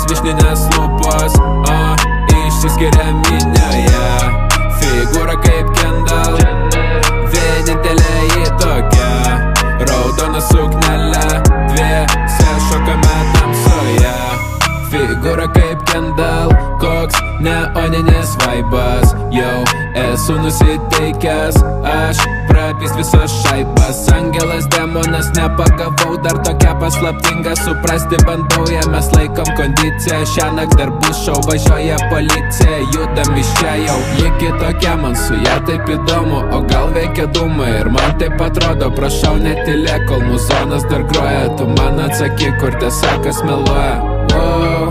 višninės lūpos, išsiskiria minioje. Figūra kaip Kendall, vienintelė ji tokia. Raudona suknelė, dviese šokame tamsoje. Figūra kaip Kendall, koks neoninis vaibas. Jau esu nusiteikęs, aš prapist visas šaibas. Angelas, demonas, nepagavau, dar tokia paslaptinga. Suprasti bandau, mes laikom kondiciją. Šiąnakt dar bus šou, važiuoja policija. Judam iš čia jau, ji kitokia, man su ja taip įdomu. O gal veikia dūmai ir man taip atrodo. Prašau netylėk, kol muzonas dar groja. Tu man atsakyk, kur tiesiog kas meluoja. Wow.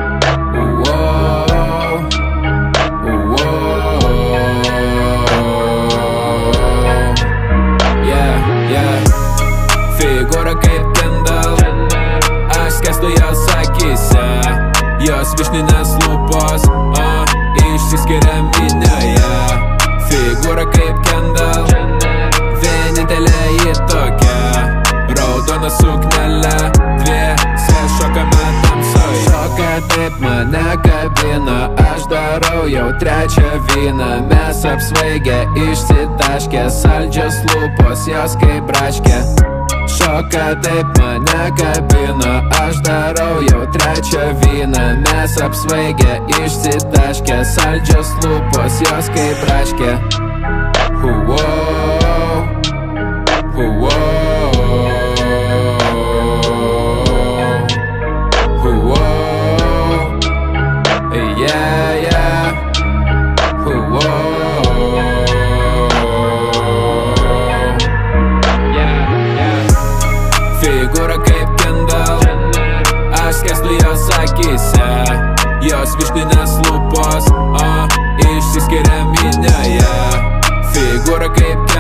Figūra kaip Kendall, aš skęstu jos akyse. Jos višninės lūpos, išsiskiria minioje. Figūra kaip Kendall, vienintelė ji tokia. Raudona suknelė, dviese šokame tamsoje. Šoka taip mane kabina, aš darau jau trečią vyną. Mes apsvaigę, išsitaškę, saldžios lūpos, jos kaip braškė. Šoka taip mane kabina, aš darau jau trečią vyną. Mes apsvaigę, išsitaškę, saldžios lūpos, jos kaip braškė. Figūra kaip Kendall, aš skęstu jos akyse. Jos višninės lūpos, išsiskiria minioje. Figūra kaip